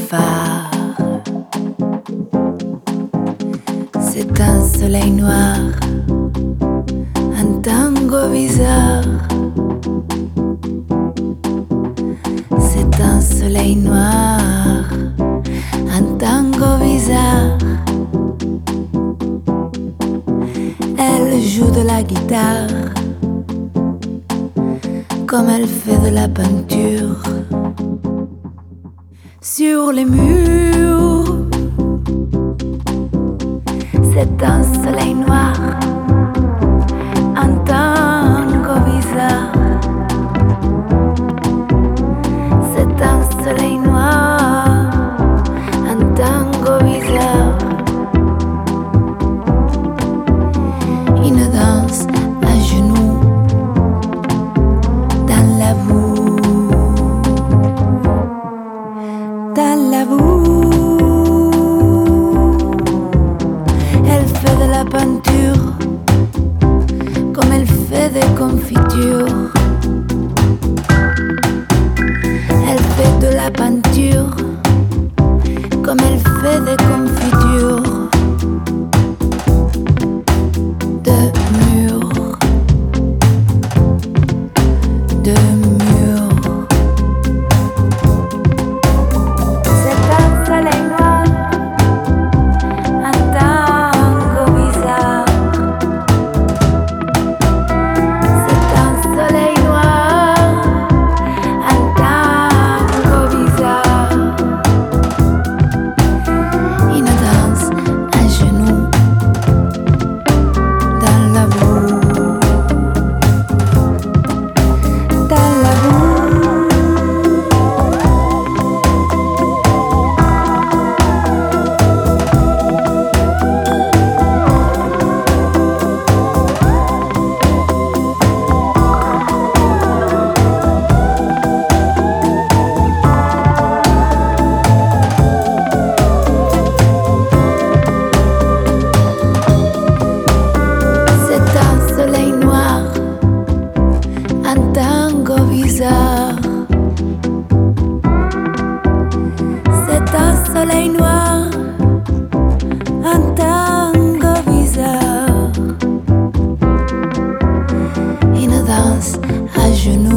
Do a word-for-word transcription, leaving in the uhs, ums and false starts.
phare. C'est un soleil noir, un tango bizarre. C'est un soleil noir, un tango bizarre. Elle joue de la guitare comme elle fait de la peinture sur les murs. C'est un soleil noir, un tango bizarre. C'est un soleil noir, un tango bizarre. Une danse à genoux dans la boue, dans la boue. Elle fait de la peinture comme elle fait des confitures. Elle fait de la peinture comme elle fait des confitures. De murs, de murs. C'est un soleil noir, un tango bizarre. C'est un soleil noir, un tango bizarre. Une danse à genoux dans la boue, dans la boue. C'est un soleil noir, un tango bizarre. C'est un soleil noir, un tango bizarre. Une danse à genoux